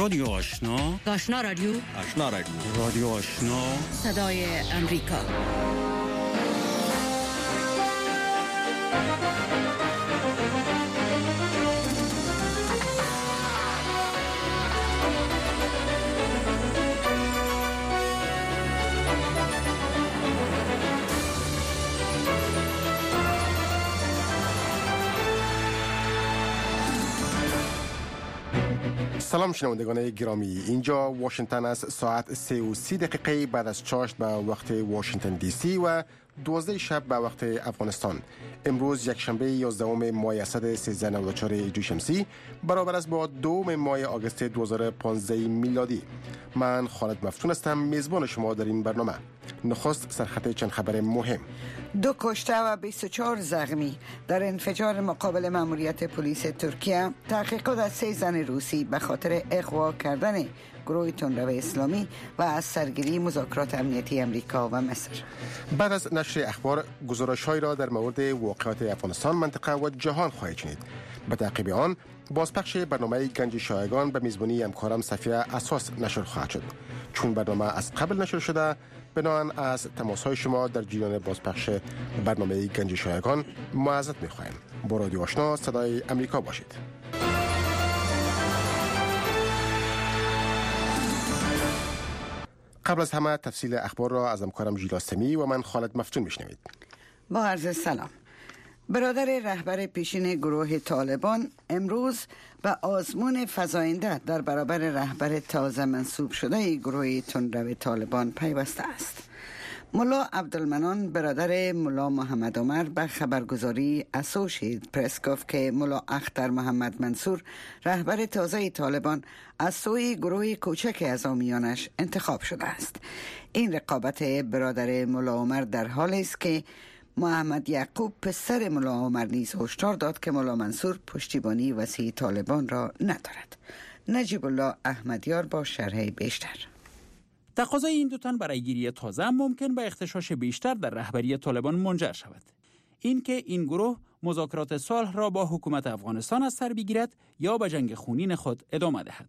رادیو آشنا، آشنا رادیو، آشنا رادیو، رادیو آشنا، صدای امریکا. سلام شنوندگان گرامی، اینجا واشنگتن است. ساعت 3:30 بعد از چاشت به وقت واشنگتن دی سی و 12 شب به وقت افغانستان. امروز یک شنبه 11 ماه اسد 1394 هجری شمسی برابر است با 2 ماه آگوست 2015 میلادی. من خالد مفتون هستم، میزبان شما در این برنامه. نخست سرخط چند خبر مهم. 2 کشته و 24 زخمی در انفجار مقابل ماموریت پلیس ترکیه. تحقیقات از 3 زن روسی به خاطر اغوا کردن گروه تندرو اسلامی و از سرگیری مذاکرات امنیتی امریکا و مصر. بعد از نشر اخبار، گزارش‌هایی را در مورد واقعات افغانستان، منطقه و جهان خواهید شنید. به تعقیب آن بازپخش برنامه گنج شایگان به میزبانی همکارم صفیه اساس نشر خواهد شد. چون برنامه از قبل نشر شده، بنابراین از تماس‌های شما در جریان بازپخش برنامه گنج شایگان معذرت می‌خواهیم. با رادیو آشنا صدای امریکا باشید. قبل از همه تفصیل اخبار را از همکارم ژیلا سمی و من خالد مفتون میشنوید. با عرض سلام. برادر رهبر پیشین گروه طالبان امروز به آزمون فزاینده در برابر رهبر تازه منصوب شده گروه تندرو طالبان پیوسته است. ملا عبدالمنان برادر ملا محمد عمر به خبرگزاری اسوشییتد پرس گفت که ملا اختر محمد منصور رهبر تازه طالبان از سوی گروه کوچک اعزامیانش انتخاب شده است. این رقابت برادر ملا عمر در حالی است که محمد یعقوب پسر ملا عمر نیز هشدار داد که ملا منصور پشتیبانی وسیع طالبان را ندارد. نجیب الله احمدیار با شرح بیشتر. تقاضای این دو تن برای گیری تازه ممکن به اغتشاش بیشتر در رهبری طالبان منجر شود. اینکه این گروه مذاکرات صلح را با حکومت افغانستان از سر بگیرد یا به جنگ خونین خود ادامه دهد.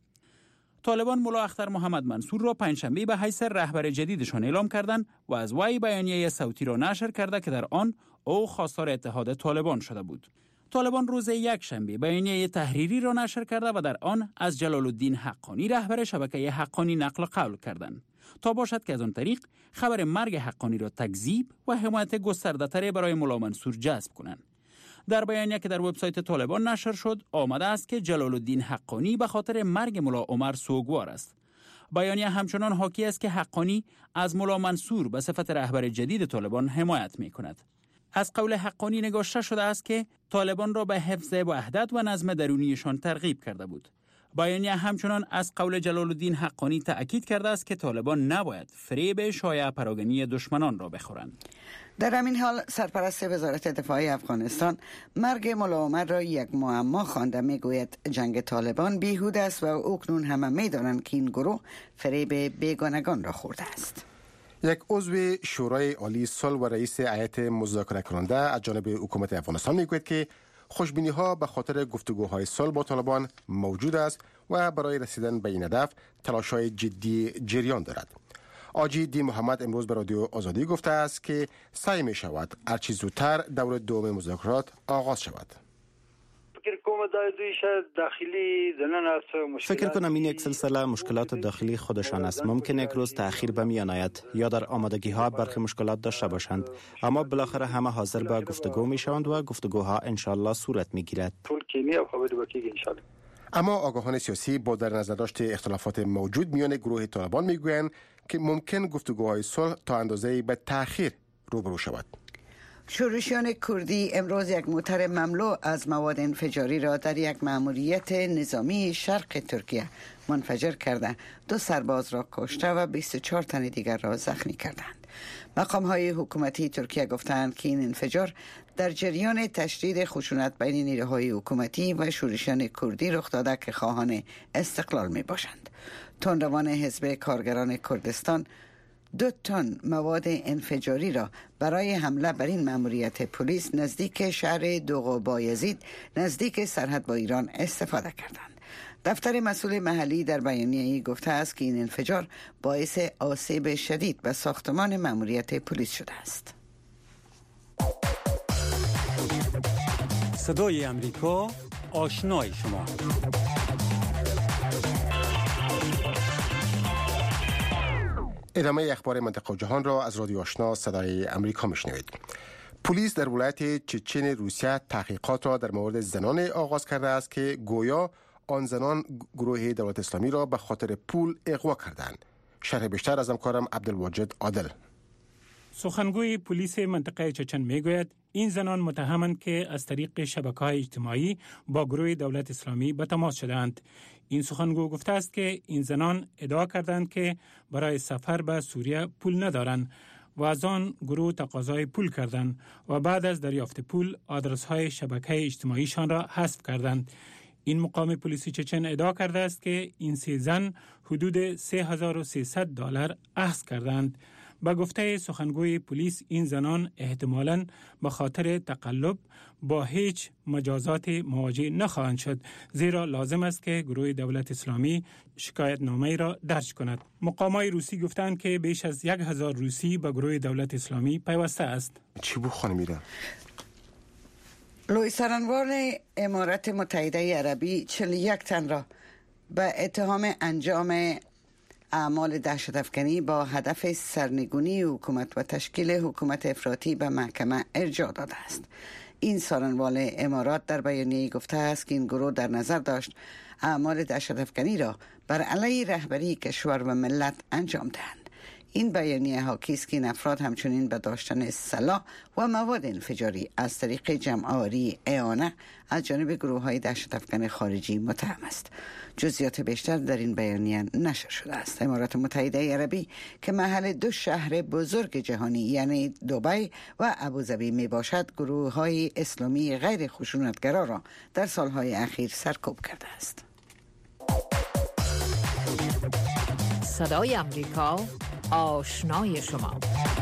طالبان ملا اختر محمد منصور را پنجشنبه به حیث رهبر جدیدشان اعلام کردند و از وی بیانیه صوتی را نشر کرده که در آن او خواستار اتحاد طالبان شده بود. طالبان روز یکشنبه بیانیه تحریری را نشر کرده و در آن از جلال الدین حقانی رهبر شبکه حقانی نقل قول کردند تا باشد که از آن طریق خبر مرگ حقانی را تکذیب و حمایت گسترده‌تری برای ملا منصور جذب کنند. در بیانیه که در وبسایت طالبان نشر شد آمده است که جلال الدین حقانی به خاطر مرگ ملا عمر سوگوار است. بیانیه همچنان حاکی است که حقانی از ملا منصور به صفت رهبر جدید طالبان حمایت می‌کند. از قول حقانی نگاشته شده است که طالبان را به حفظ وحدت و نظم درونیشان ترغیب کرده بود. بیانیه همچنان از قول جلال الدین حقانی تأکید کرده است که طالبان نباید فریب شایعه پراگنی دشمنان را بخورند. در همین حال سرپرست وزارت دفاع افغانستان مرگ ملا عمر را یک معما خوانده، میگوید جنگ طالبان بیهوده است و اکنون همه میدانند که این گروه فریب بیگانگان را خورده است. یک عضو شورای عالی صلح و رئیس هیئت مذاکره کننده از جانب حکومت افغانستان میگوید که خوشبینی ها به خاطر گفتگوهای صلح با طالبان موجود است و برای رسیدن به این هدف تلاش‌های جدی جریان دارد. آجی دی محمد امروز به رادیو آزادی گفته است که سعی می شود هرچی زودتر دور دوم مذاکرات آغاز شود. فکر کنم این یک سلسله مشکلات داخلی خودشان است. ممکن یک روز تأخیر به میان آید یا در آمادگی ها برخی مشکلات داشته باشند، اما بالاخره همه حاضر به گفتگو می شوند و گفتگوها انشالله صورت می گیرد. اما آگاهان سیاسی با در نظر داشت اختلافات موجود میان گروه طالبان میگویند که ممکن گفتگوهای صلح تا اندازه‌ای به تأخیر روبرو شود. شورشیان کردی امروز یک موتر مملو از مواد انفجاری را در یک ماموریت نظامی شرق ترکیه منفجر کرده 2 سرباز را کشته و 24 تن دیگر را زخمی کردند. مقام‌های حکومتی ترکیه گفتند که این انفجار در جریان تشدید خشونت بین نیروهای حکومتی و شورشیان کردی رخ داده که خواهان استقلال می باشند. تندروان حزب کارگران کردستان 2 تن مواد انفجاری را برای حمله بر این ماموریت پلیس نزدیک شهر دوغوبایزید نزدیک سرحد با ایران استفاده کردند. دفتر مسئول محلی در بیانیه‌ای گفته است که این انفجار باعث آسیب شدید به ساختمان مأموریت پلیس شده است. صدای امریکا، آشنای شما. ادامه اخبار منطقه و جهان را از رادیو آشنا صدای امریکا میشنوید. پلیس در ولایت چچن روسیه تحقیقات را در مورد زنان آغاز کرده است که گویا آن زنان گروه دولت اسلامی را به خاطر پول اغوا کردند. شرح بیشتر از همکارم عبدالواجد عادل. سخنگوی پلیس منطقه چچن میگوید این زنان متهمند که از طریق شبکه‌های اجتماعی با گروه دولت اسلامی به تماس شدند. این سخنگو گفته است که این زنان ادعا کردند که برای سفر به سوریه پول ندارند و از آن گروه تقاضای پول کردند و بعد از دریافت پول آدرس‌های شبکه اجتماعیشان را حذف کردند. این مقام پلیس چچن ادعا کرده است که این سه زن حدود $3300 اخذ کردند. با گفته سخنگوی پلیس این زنان احتمالاً به خاطر تقلب با هیچ مجازات مواجه نخواهند شد، زیرا لازم است که گروه دولت اسلامی شکایت نامه را درج کند. مقامات روسی گفتند که بیش از 1000 روسی به گروه دولت اسلامی پیوسته است. چی بو خانم میره؟ لوی سرانوار امارات متحده عربی 41 تن را به اتهام انجام اعمال دهشت‌افکنی با هدف سرنگونی حکومت و تشکیل حکومت افراطی به محکمه ارجاع داده است. این سرانوار امارات در بیانیه‌ای گفته است که این گروه در نظر داشت اعمال دهشت‌افکنی را بر علیه رهبری کشور و ملت انجام دهند. این بیانیه حاکی است که این افراد همچنین به داشتن سلاح و مواد انفجاری از طریق جمع‌آوری اعانه از جانب گروه‌های دهشت‌افکن خارجی متهم است. جزئیات بیشتر در این بیانیه نشر شده است. امارات متحده عربی که محل دو شهر بزرگ جهانی یعنی دبی و ابوظبی می باشد، گروه‌های اسلامی غیر خشونتگرا را در سالهای اخیر سرکوب کرده است. صدای امریکا، آشنای شما.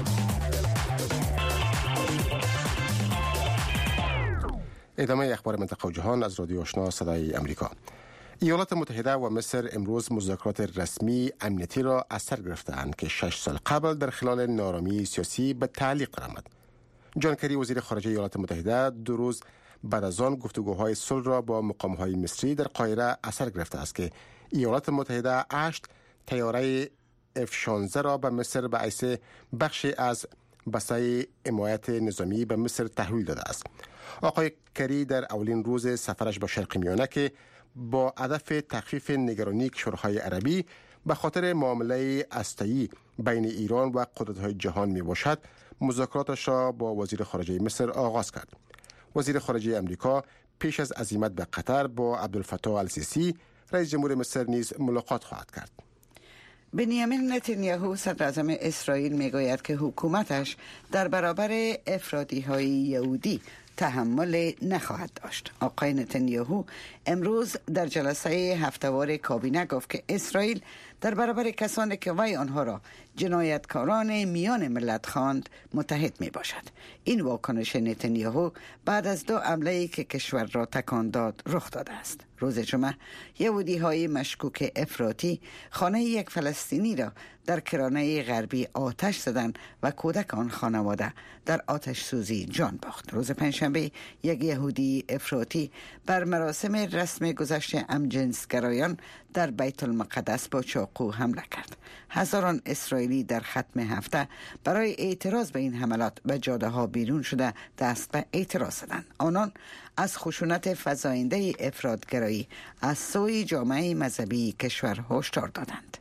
ادامه اخبار منطقه و جهان از رادیو آشنا صدای امریکا. ایالات متحده و مصر امروز مذاکرات رسمی امنیتی را از سر گرفتند که 6 سال قبل در خلال نارامی سیاسی به تعلیق درآمد. جان کری وزیر خارجه ایالات متحده 2 روز بعد از آن گفتگوهای صلح را با مقام‌های مصری در قاهره از سر گرفته است که ایالات متحده 8 طیاره F-16 را به مصر به حیث بخشی از بسته حمایت نظامی به مصر تحویل داده است. آقای کری در اولین روز سفرش به شرق میانه که با هدف تخفیف نگرانی کشورهای عربی به خاطر معامله هسته‌ای بین ایران و قدرت‌های جهان می باشد، مذاکراتش را با وزیر خارجه مصر آغاز کرد. وزیر خارجه امریکا پیش از عزیمت به قطر با عبدالفتاح السیسی رئیس جمهور مصر نیز ملاقات خواهد کرد. بنیامین نتانیاهو صدراعظم اسرائیل میگوید که حکومتش در برابر افراطی‌های یهودی تحمل نخواهد داشت. آقای نتانیاهو امروز در جلسه هفته‌وار کابینه گفت که اسرائیل در برابر کسانی که وی آنها را جنایتکاران میان ملت خواند متحد می باشد. این واکنش نتانیاهو بعد از 2 حمله‌ای که کشور را تکان داد رخ داده است. روز جمعه یهودی‌های مشکوک افراطی خانه یک فلسطینی را در کرانه غربی آتش زدند و کودک آن خانواده در آتش سوزی جان باخت. روز پنجشنبه یک یهودی افراطی بر مراسم رسم گذشت همجنسگرایان در بیت المقدس با چاقو حمله کرد. هزاران اسرائیلی در ختم هفته برای اعتراض به این حملات به جاده ها بیرون شده دست به اعتراض زدند. آنان از خشونت فزاینده افراطگرایی از سوی جامعه مذهبی کشور هشدار دادند.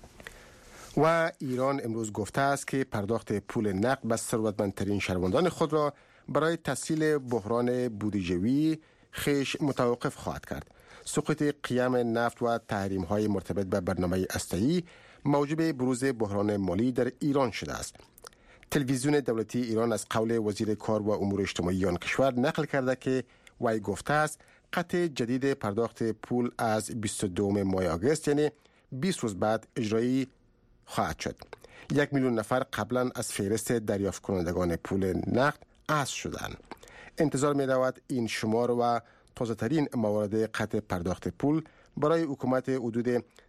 و ایران امروز گفته است که پرداخت پول نقد به ثروتمندترین شهروندان خود را برای تسهیل بحران بودجه‌ای خویش متوقف خواهد کرد. سقوط قیام نفت و تحریم‌های مرتبط به برنامه هسته‌ای موجب بروز بحران مالی در ایران شده است. تلویزیون دولتی ایران از قول وزیر کار و امور اجتماعی آن کشور نقل کرده که وی گفته است قطع جدید پرداخت پول از 22 ماه آگوست یعنی 20 روز بعد اجرایی خواهد شد. 1 میلیون نفر قبلا از فهرست دریافت کنندگان پول نقد حذف شدند. انتظار می رود این شمار و تازه ترین موارد قطع پرداخت پول برای حکومت حدود